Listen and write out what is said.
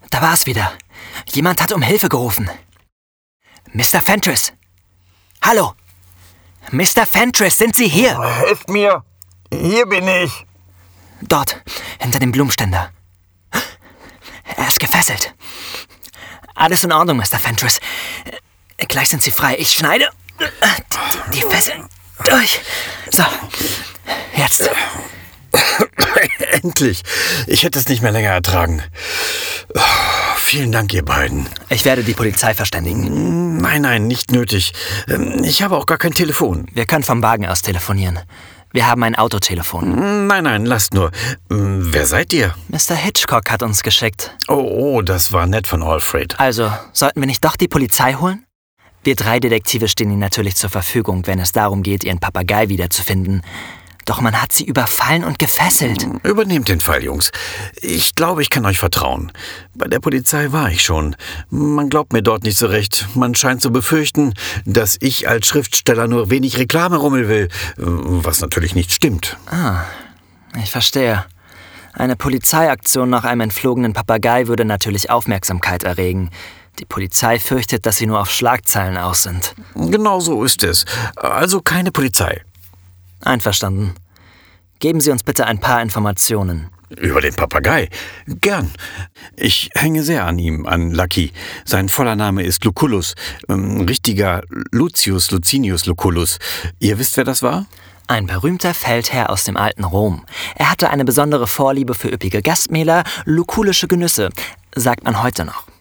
Da war es wieder. Jemand hat um Hilfe gerufen. Mr. Fentress. Hallo. Mr. Fentress, sind Sie hier? Helft mir. Hier bin ich. Dort, hinter dem Blumenständer. Er ist gefesselt. Alles in Ordnung, Mr. Fentress. Gleich sind Sie frei. Ich schneide die Fesseln durch. So, jetzt. Endlich. Ich hätte es nicht mehr länger ertragen. Vielen Dank, ihr beiden. Ich werde die Polizei verständigen. Nein, nicht nötig. Ich habe auch gar kein Telefon. Wir können vom Wagen aus telefonieren. Wir haben ein Autotelefon. Nein, lasst nur. Wer seid ihr? Mr. Hitchcock hat uns geschickt. Oh, das war nett von Alfred. Also, sollten wir nicht doch die Polizei holen? Wir 3 Detektive stehen Ihnen natürlich zur Verfügung, wenn es darum geht, Ihren Papagei wiederzufinden. Doch man hat sie überfallen und gefesselt. Übernehmt den Fall, Jungs. Ich glaube, ich kann euch vertrauen. Bei der Polizei war ich schon. Man glaubt mir dort nicht so recht. Man scheint zu befürchten, dass ich als Schriftsteller nur wenig Reklame-Rummel will, was natürlich nicht stimmt. Ich verstehe. Eine Polizeiaktion nach einem entflogenen Papagei würde natürlich Aufmerksamkeit erregen. Die Polizei fürchtet, dass sie nur auf Schlagzeilen aus sind. Genau so ist es. Also keine Polizei. Einverstanden. Geben Sie uns bitte ein paar Informationen. Über den Papagei? Gern. Ich hänge sehr an ihm, an Lucky. Sein voller Name ist Lucullus. Richtiger Lucius Licinius Lucullus. Ihr wisst, wer das war? Ein berühmter Feldherr aus dem alten Rom. Er hatte eine besondere Vorliebe für üppige Gastmähler, lucullische Genüsse, sagt man heute noch.